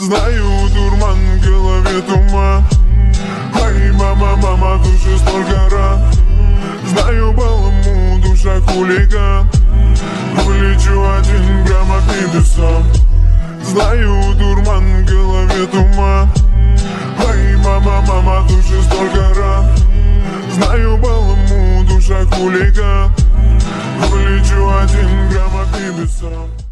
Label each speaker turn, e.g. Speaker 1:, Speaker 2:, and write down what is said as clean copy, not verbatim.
Speaker 1: Знаю, дурман, в голове туман. Ай, мама, мама, душе столько ран. Знаю, баламу, душа хулиган. Вылечу 1 грамм от небесам. Знаю, дурман, в голове туман. Ай, мама, мама, душе столько ран. Знаю, баламу, душа хулиган. Вылечу 1 грамм от небесам.